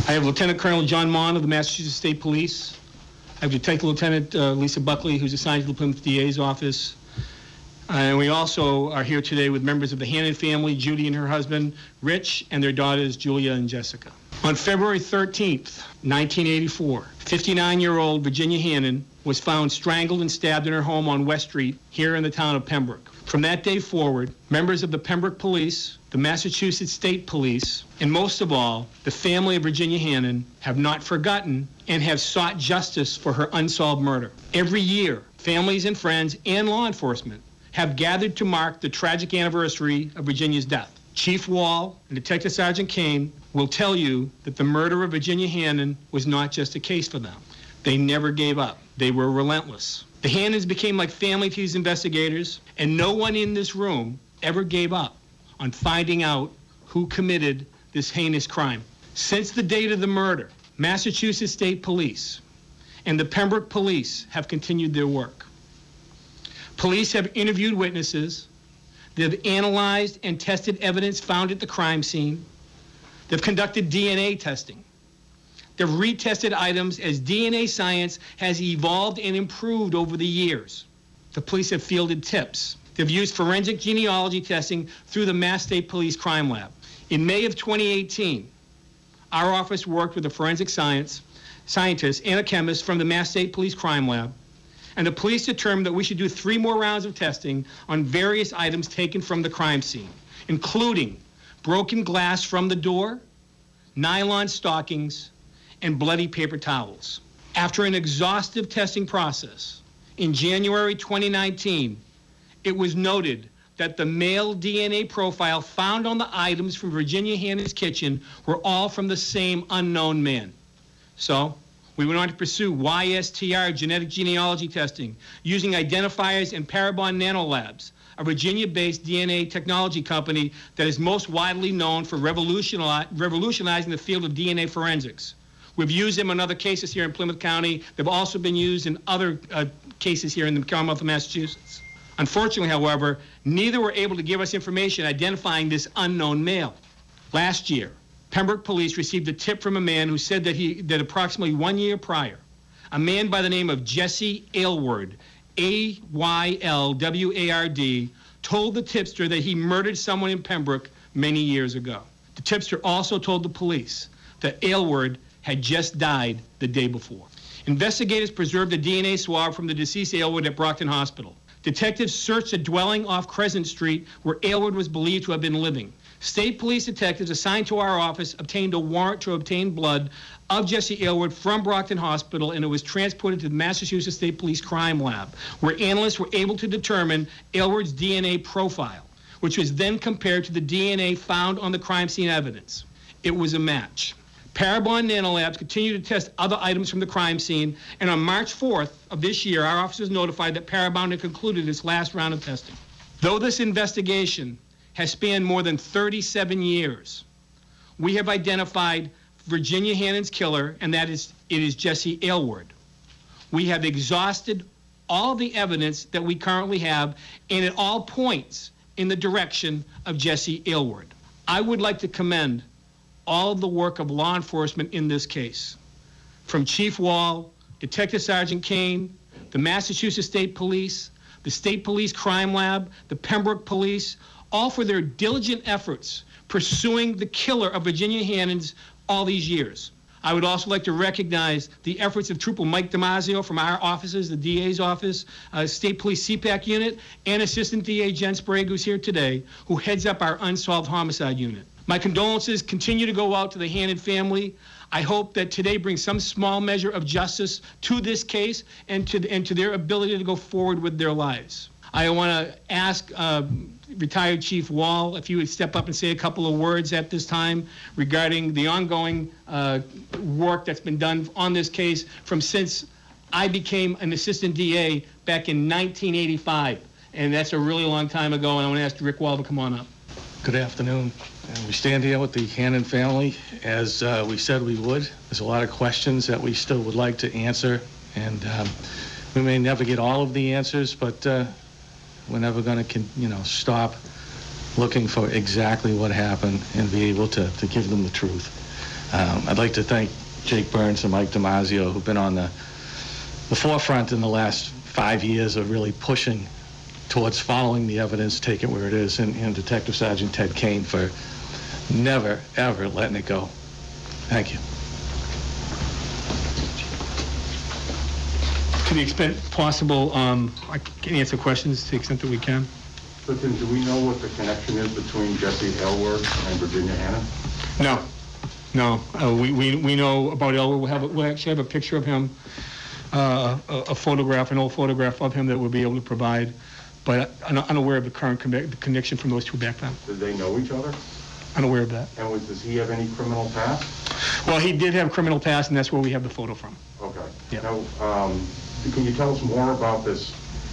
I have Lieutenant Colonel John Mon of the Massachusetts State Police. I have Detective Lieutenant Lisa Buckley, who's assigned to the Plymouth DA's office. And we also are here today with members of the Hannon family, Judy and her husband, Rich, and their daughters, Julia and Jessica. On February 13th, 1984, 59-year-old Virginia Hannon was found strangled and stabbed in her home on West Street here in the town of Pembroke. From that day forward, members of the Pembroke Police, the Massachusetts State Police, and most of all, the family of Virginia Hannon have not forgotten and have sought justice for her unsolved murder. Every year, families and friends and law enforcement have gathered to mark the tragic anniversary of Virginia's death. Chief Wall and Detective Sergeant Kane will tell you that the murder of Virginia Hannon was not just a case for them. They never gave up. They were relentless. The Hannons became like family to these investigators, and no one in this room ever gave up on finding out who committed this heinous crime. Since the date of the murder, Massachusetts State Police and the Pembroke Police have continued their work. Police have interviewed witnesses. They've analyzed and tested evidence found at the crime scene. They've conducted DNA testing. They've retested items as DNA science has evolved and improved over the years. The police have fielded tips. They've used forensic genealogy testing through the Mass State Police Crime Lab. In May of 2018, our office worked with a forensic scientist and a chemist from the Mass State Police Crime Lab, and the police determined that we should do 3 more rounds of testing on various items taken from the crime scene, including broken glass from the door, nylon stockings, and bloody paper towels. After an exhaustive testing process, in January 2019, it was noted that the male DNA profile found on the items from Virginia Hannon's kitchen were all from the same unknown man. So, we went on to pursue YSTR genetic genealogy testing using identifiers and Parabon Nanolabs, a Virginia-based DNA technology company that is most widely known for revolutionizing the field of DNA forensics. We've used them in other cases here in Plymouth County. They've also been used in other cases here in the Commonwealth of Massachusetts. Unfortunately, however, neither were able to give us information identifying this unknown male. Last year, Pembroke Police received a tip from a man who said that approximately 1 year prior, a man by the name of Jesse Aylward, A-Y-L-W-A-R-D, told the tipster that he murdered someone in Pembroke many years ago. The tipster also told the police that Aylward had just died the day before. Investigators preserved a DNA swab from the deceased Aylward at Brockton Hospital. Detectives searched a dwelling off Crescent Street where Aylward was believed to have been living. State police detectives assigned to our office obtained a warrant to obtain blood of Jesse Aylward from Brockton Hospital, and it was transported to the Massachusetts State Police Crime Lab, where analysts were able to determine Aylward's DNA profile, which was then compared to the DNA found on the crime scene evidence. It was a match. Parabon Nanolabs continued to test other items from the crime scene, and on March 4th of this year, our office was notified that Parabon had concluded its last round of testing. Though this investigation has spanned more than 37 years, we have identified Virginia Hannon's killer, and it is Jesse Aylward. We have exhausted all the evidence that we currently have, and it all points in the direction of Jesse Aylward. I would like to commend all of the work of law enforcement in this case, from Chief Wall, Detective Sergeant Kane, the Massachusetts State Police, the State Police Crime Lab, the Pembroke Police, all for their diligent efforts pursuing the killer of Virginia Hannon's all these years. I would also like to recognize the efforts of Trooper Mike Damasio from our offices, the DA's office, State Police CPAC unit, and Assistant DA Jen Sprague, who's here today, who heads up our Unsolved Homicide unit. My condolences continue to go out to the Hannon family. I hope that today brings some small measure of justice to this case and to their ability to go forward with their lives. I want to ask retired Chief Wall if he would step up and say a couple of words at this time regarding the ongoing work that's been done on this case from since I became an Assistant DA back in 1985. And that's a really long time ago, and I want to ask Rick Wall to come on up. Good afternoon. We stand here with the Hannon family, as we said we would. There's a lot of questions that we still would like to answer, and we may never get all of the answers, but we're never going to, stop looking for exactly what happened and be able to give them the truth. I'd like to thank Jake Burns and Mike Damasio, who've been on the forefront in the last 5 years of really pushing towards following the evidence, take it where it is, and Detective Sergeant Ted Kane for never, ever letting it go. Thank you. To the extent possible, I can answer questions to the extent that we can. So, Tim, do we know what the connection is between Jesse Aylward and Virginia Hannon? No. We know about Elwood. We'll actually have a picture of him, a photograph, an old photograph of him that we'll be able to provide, but I'm unaware of the current connection from those two back then. Did they know each other? Unaware of that. And does he have any criminal past? Well, he did have criminal past, and that's where we have the photo from. Okay. Yeah. Now, can you tell us more about this,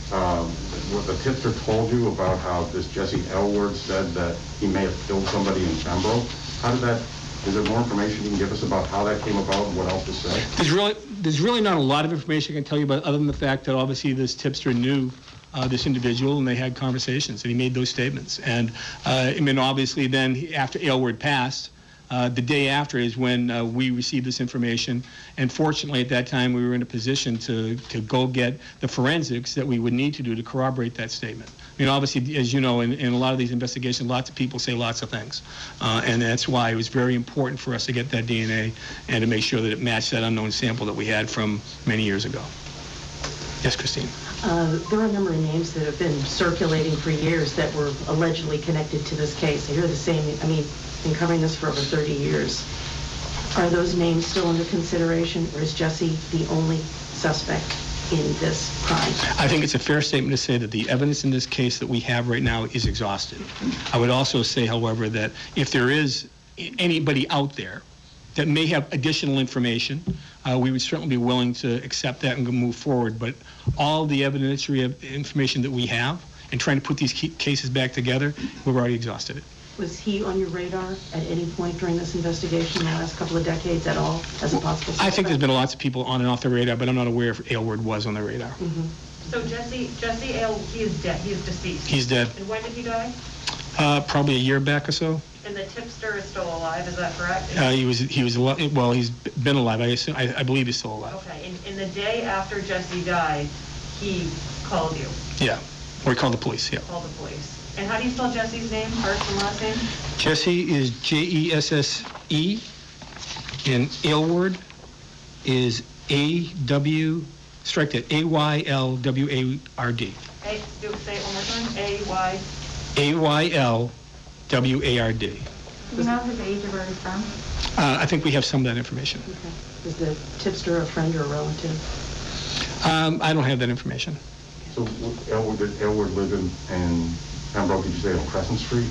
what the tipster told you about how this Jesse Aylward said that he may have killed somebody in Pembroke? How did that, is there more information you can give us about how that came about and what else was said? There's really not a lot of information I can tell you about, other than the fact that obviously this tipster knew this individual, and they had conversations, and he made those statements. And I mean, obviously then after Aylward passed, the day after is when we received this information, and fortunately at that time we were in a position to go get the forensics that we would need to do to corroborate that statement. I mean, obviously, as you know, in a lot of these investigations, lots of people say lots of things, and that's why it was very important for us to get that DNA and to make sure that it matched that unknown sample that we had from many years ago. Yes, Christine. There are a number of names that have been circulating for years that were allegedly connected to this case. I hear the same, I mean, been covering this for over 30 years. Are those names still under consideration, or is Jesse the only suspect in this crime? I think it's a fair statement to say that the evidence in this case that we have right now is exhausted. I would also say, however, that if there is anybody out there that may have additional information, we would certainly be willing to accept that and move forward. But all the evidentiary information that we have and trying to put these cases back together, we've already exhausted it. Was he on your radar at any point during this investigation in the last couple of decades at all as a possible suspect? I think there's been lots of people on and off the radar, but I'm not aware if Aylward was on the radar. Mm-hmm. So Jesse Aylward, he is dead. He is deceased. He's dead. And when did he die? Probably a year back or so. And the tipster is still alive. Is that correct? Well, he's been alive. I believe he's still alive. Okay. And the day after Jesse died, he called you. Yeah, or he called the police. Yeah. Called the police. And how do you spell Jesse's name, first and last name? Jesse is Jesse, and Aylward is A-W, strike that, A-Y-L-W-A-R-D. Say it one more time. A-Y. A-Y-L-W-A-R-D. Do you know his age or where he's from? I think we have some of that information. Okay. Is the tipster a friend or a relative? I don't have that information. So did Aylward live in Pembroke, did you say on Crescent Street?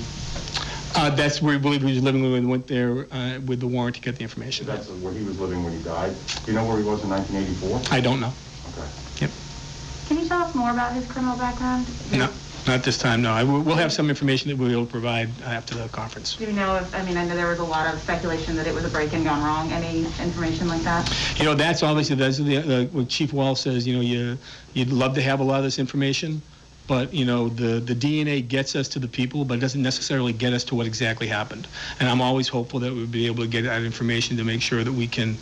That's where we believe he was living when we went there with the warrant to get the information. That's where he was living when he died. Do you know where he was in 1984? I don't know. Okay. Yep. Can you tell us more about his criminal background? No, not this time, no. We'll have some information that we'll be able to provide after the conference. Do you know if, I know there was a lot of speculation that it was a break-in gone wrong. Any information like that? You know, that's obviously, what Chief Wall says, you'd love to have a lot of this information, but, the DNA gets us to the people, but it doesn't necessarily get us to what exactly happened. And I'm always hopeful that we'll be able to get that information to make sure that we can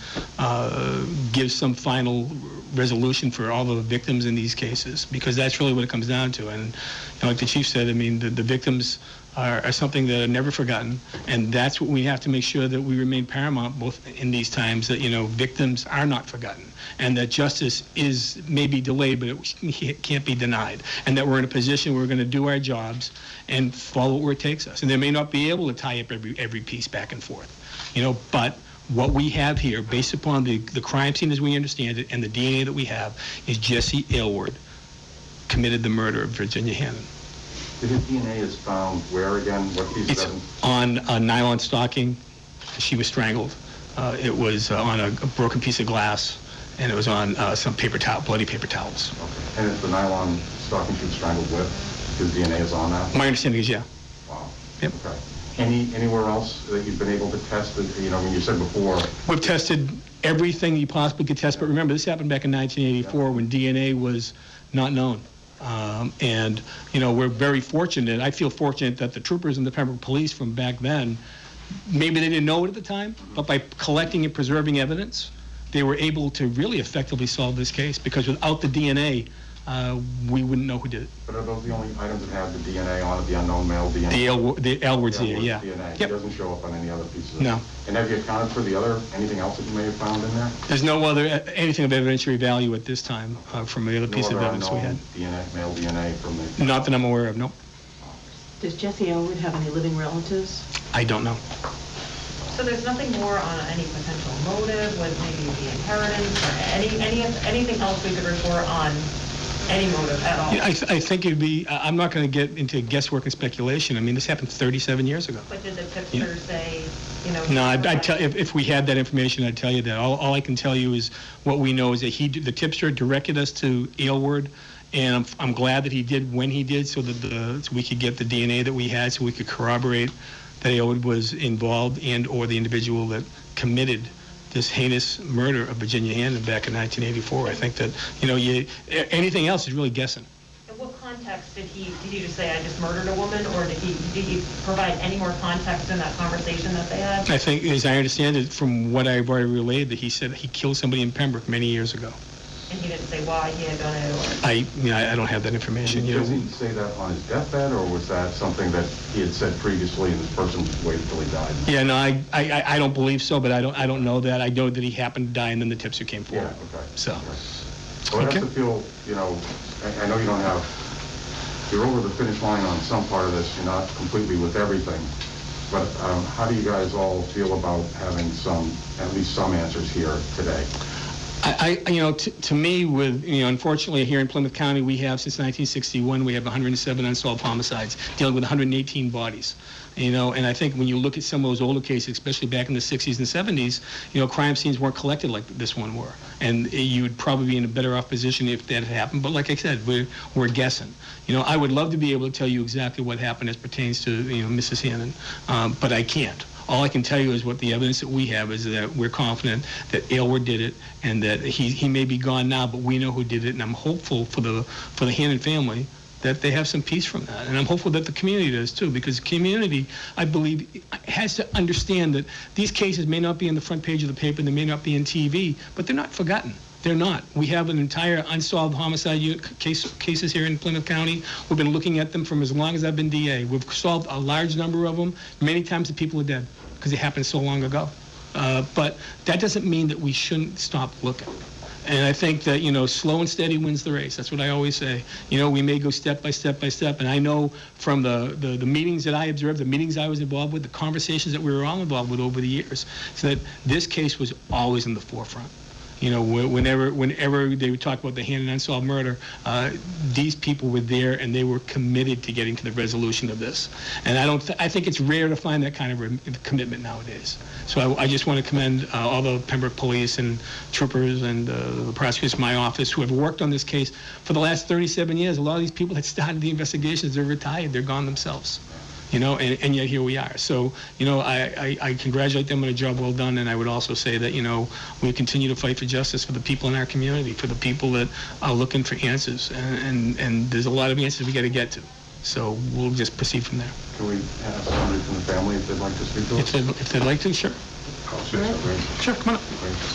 give some final resolution for all the victims in these cases, because that's really what it comes down to. And like the chief said, the victims are something that are never forgotten, and that's what we have to make sure that we remain paramount both in these times, that victims are not forgotten, and that justice may be delayed, but it can't be denied, and that we're in a position where we're going to do our jobs and follow where it takes us. And they may not be able to tie up every piece back and forth, but what we have here, based upon the crime scene as we understand it and the DNA that we have, is Jesse Aylward committed the murder of Virginia Hannon. His DNA is found where again? What piece It's on a nylon stocking. She was strangled. It was on a broken piece of glass, and it was on some bloody paper towels. Okay. And it's the nylon stocking she was strangled with? His DNA is on that? My understanding is, yeah. Wow. Yep. Okay. Anywhere else that you've been able to test? When you said before. We've tested everything you possibly could test, but remember, this happened back in 1984 when DNA was not known. We're very fortunate. I feel fortunate that the troopers and the Pembroke Police from back then maybe they didn't know it at the time, but by collecting and preserving evidence, they were able to really effectively solve this case, because without the DNA, we wouldn't know who did it. But are those the only items that have the DNA on it, the unknown male DNA? The Elwards DNA, yeah. DNA. Yep. It doesn't show up on any other pieces of No. And have you accounted for anything else that you may have found in there? There's no other, anything of evidentiary value at this time from the other piece of No other evidence we had. unknown DNA, male DNA from the... Not that I'm aware of, no. Does Jesse Elwood have any living relatives? I don't know. So there's nothing more on any potential motive with maybe the inheritance or anything else we could report on any motive at all? Yeah, I think it'd be, I'm not going to get into guesswork and speculation. I mean, this happened 37 years ago. But did the tipster say, you know? No, I'd tell, if we had that information, I'd tell you that. All I can tell you is what we know is that the tipster directed us to Aylward, and I'm glad that he did when he did, so that so we could get the DNA that we had, so we could corroborate that Aylward was involved and or the individual that committed this heinous murder of Virginia Hannon back in 1984. I think that, anything else is really guessing. In what context did he just say, I just murdered a woman, or did he provide any more context in that conversation that they had? I think, as I understand it, from what I've already relayed, that he said he killed somebody in Pembroke many years ago. And he didn't say why he had done it, or? I don't have that information. Did he say that on his deathbed, or was that something that he had said previously and this person just waited till he died? Yeah, no, I don't believe so, but I don't know that. I know that he happened to die, and then the tipster came forward. Yeah, okay. So. Okay. Well, I Okay. have to feel, I know you're over the finish line on some part of this, you're not completely with everything, but how do you guys all feel about having at least some answers here today? To me, unfortunately, here in Plymouth County, we have, since 1961, we have 107 unsolved homicides, dealing with 118 bodies. And I think when you look at some of those older cases, especially back in the 60s and 70s, crime scenes weren't collected like this one were. And you would probably be in a better off position if that had happened. But like I said, we're guessing. I would love to be able to tell you exactly what happened as pertains to, Mrs. Hannon, but I can't. All I can tell you is what the evidence that we have is that we're confident that Aylward did it, and that he may be gone now, but we know who did it, and I'm hopeful for the Hannon family that they have some peace from that. And I'm hopeful that the community does too, because the community, I believe, has to understand that these cases may not be on the front page of the paper, they may not be on TV, but they're not forgotten. They're not. We have an entire unsolved homicide cases here in Plymouth County. We've been looking at them from as long as I've been DA. We've solved a large number of them. Many times the people are dead because it happened so long ago. But that doesn't mean that we shouldn't stop looking. And I think that, slow and steady wins the race. That's what I always say. We may go step by step by step. And I know from the meetings that I observed, the meetings I was involved with, the conversations that we were all involved with over the years, so that this case was always in the forefront. Whenever they would talk about the Hannon unsolved murder, these people were there and they were committed to getting to the resolution of this. And I think it's rare to find that kind of commitment nowadays. So I just want to commend all the Pembroke police and troopers and the prosecutors in my office who have worked on this case for the last 37 years. A lot of these people that started the investigations, they're retired, they're gone themselves. And yet here we are. So, I congratulate them on a job well done, and I would also say that, we continue to fight for justice for the people in our community, for the people that are looking for answers, and there's a lot of answers we got to get to. So we'll just proceed from there. Can we have somebody from the family if they'd like to speak to us? If they'd like to, sure. Sure, come on up.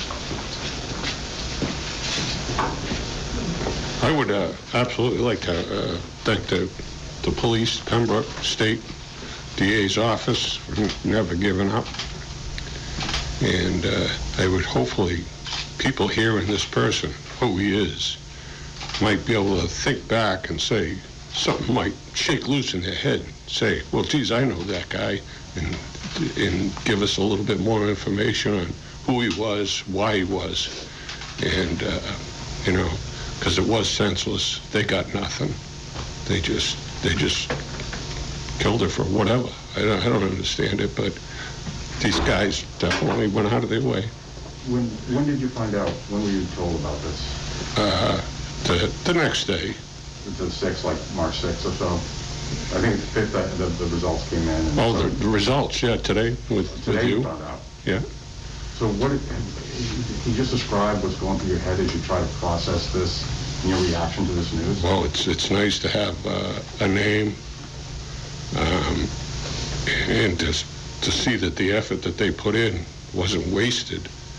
I would absolutely like to thank the police, Pembroke State DA's office, for never giving up. And I would hopefully, people hearing this person, who he is, might be able to think back and say, something might shake loose in their head, say, well, geez, I know that guy, and give us a little bit more information on who he was, why he was, and, because it was senseless. They got nothing. They just killed her for whatever. I don't understand it, but these guys definitely went out of their way. When did you find out? When were you told about this? The next day. The 6th, like March 6th or so? I think it's the 5th, the results came in. Oh, the results, yeah, today with Today you. you found out. Yeah. So can you just describe what's going through your head as you try to process this and your reaction to this news? Well, it's nice to have a name and just to see that the effort that they put in wasn't wasted.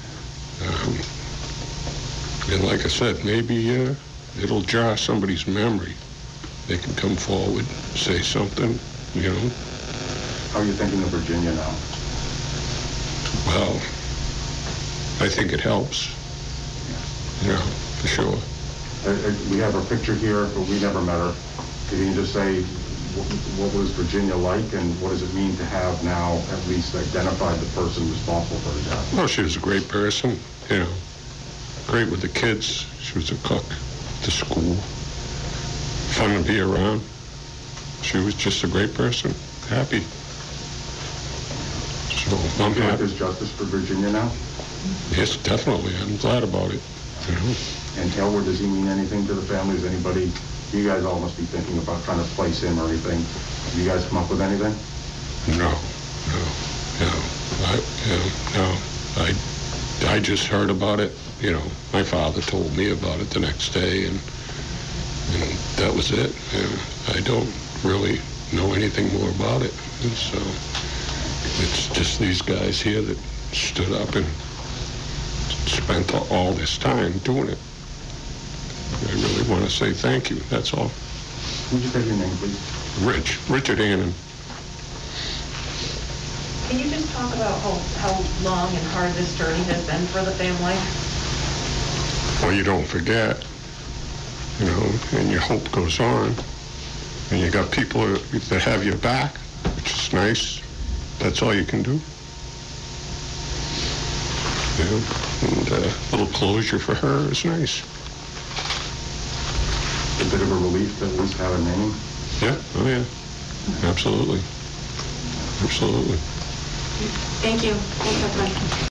And like I said, maybe it'll jar somebody's memory. They can come forward, say something, you know. How are you thinking of Virginia now? Well, I think it helps, you know, for sure. We have her picture here, but we never met her. Can you just say, what was Virginia like, and what does it mean to have now at least identified the person responsible for the death? Well, she was a great person, you know, great with the kids. She was a cook at the school, fun to be around. She was just a great person, happy. So I'm Do you think happy. there's justice for Virginia now? Yes, definitely. I'm glad about it. You know? And Elwood, does he mean anything to the family? Is anybody, you guys all must be thinking about trying to place him or anything. Have you guys come up with anything? No. I just heard about it. You know, my father told me about it the next day, and that was it. I don't really know anything more about it. And so it's just these guys here that stood up and spent all this time doing it. I really want to say thank you, that's all. Would you take your name, please? Richard Annan. Can you just talk about how long and hard this journey has been for the family? Well, you don't forget, you know, and your hope goes on. And you got people that have your back, which is nice. That's all you can do. Yeah, and a little closure for her is nice. A bit of a relief to at least have a name? Yeah, oh yeah, absolutely. Absolutely. Thank you. Thanks, everyone.